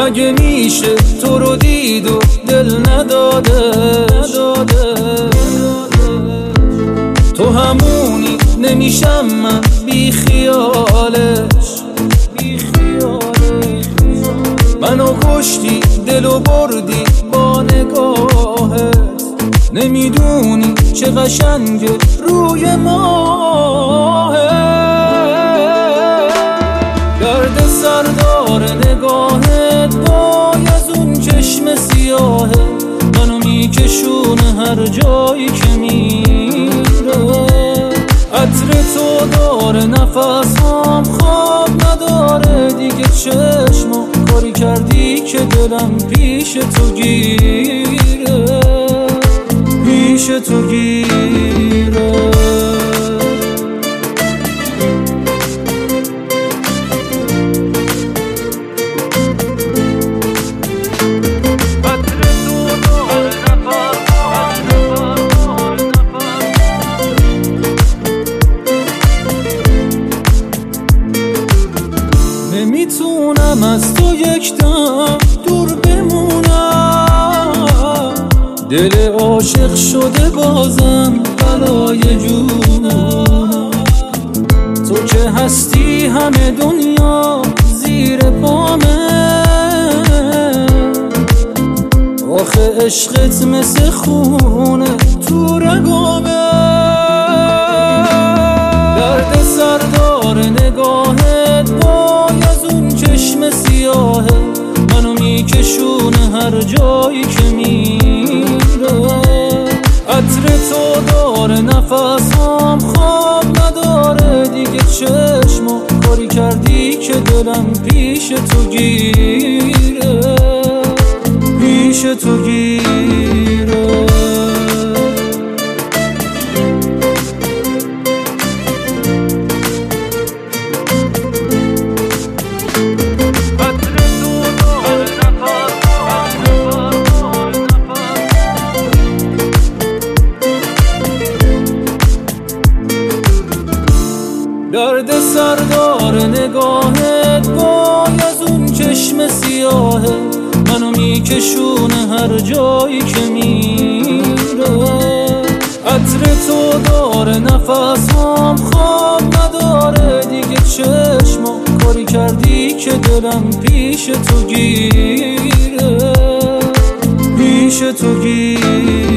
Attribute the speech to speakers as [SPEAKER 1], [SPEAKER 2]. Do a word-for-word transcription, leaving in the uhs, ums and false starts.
[SPEAKER 1] مگه میشه تو رو دید و دل نداده تو همونی نمیشم من بی خیالش منو کشتی دلو بردی با نگاهت نمیدونی چه قشنگه روی ماهه گرد سردار نگاهت وای از اون چشم سیاهه منو میکشونه هر جایی که میره عطر تو داره نفسام خواب نداره دیگه چشمو کاری کردی که دلم پیش تو گیره پیش تو گیره نمیتونم از تو یک دم دور بمونم دل عاشق شده بازم بلای جونم تو که هستی همه دنیا زیر پامه آخه عشقت مثل خونه تو رگامه درد سردار نگاهت وای از اون چشم سیاهه منو میکشونه هر جایی که میره عطر تو داره نفسام خواب نداره دیگه چشمو کاری کردی که دلم پیش تو گیره پیش تو گیره درد سردار نگاهت وای از اون چشم سیاهه منو میکشونه هر جایی که میره عطر تو داره نفسام خواب نداره دیگه چشمو کاری کردی که دلم پیش تو گیره پیش تو گیره